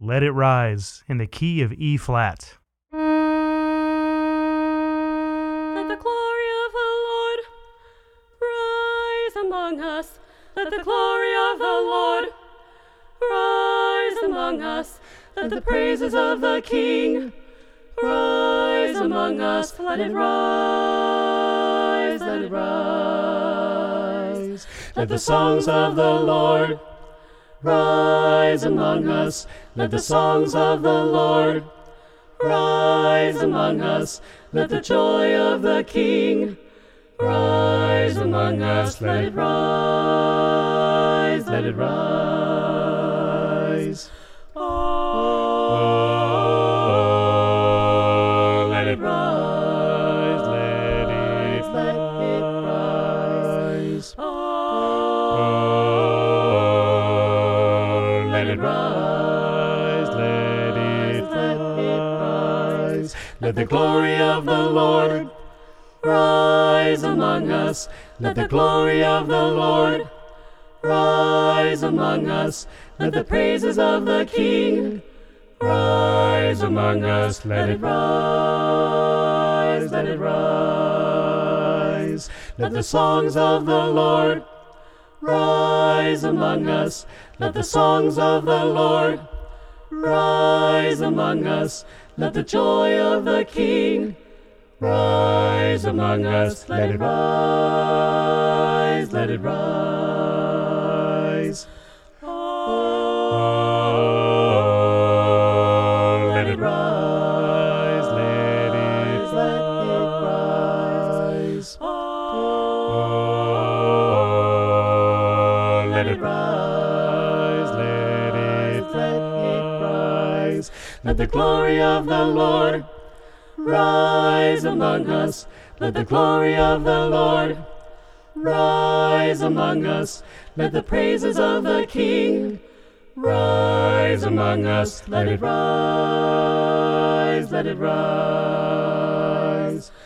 Let It Rise in the key of E flat. Let the glory of the Lord rise among us. Let the glory of the Lord rise among us. Let the praises of the King rise among us. Let it rise, let it rise. Let the songs of the Lord rise among us. Let the songs of the Lord rise among us. Let the joy of the King rise among us. Let it rise, let it rise. Oh, let it rise, let it rise. Oh, let it rise, let it rise. Let the glory of the Lord rise among us. Let the glory of the Lord rise among us. Let the praises of the King rise among us. Let it rise, let it rise. Let the songs of the Lord rise among us. Let the songs of the Lord rise among us. Let the joy of the King rise among us. Let it rise, let it rise. Oh, let it rise, let it rise. Oh, let it rise, let it rise. Let the glory of the Lord rise among us. Let the glory of the Lord rise among us. Let the praises of the King rise among us. Let it rise, let it rise.